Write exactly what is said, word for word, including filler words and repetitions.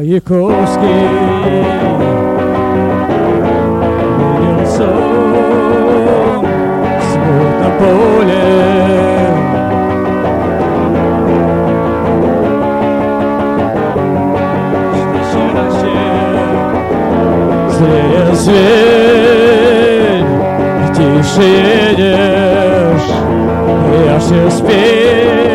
Чайковский видел сон в смутном поле. Зря зверь, тише едешь, я все спеть.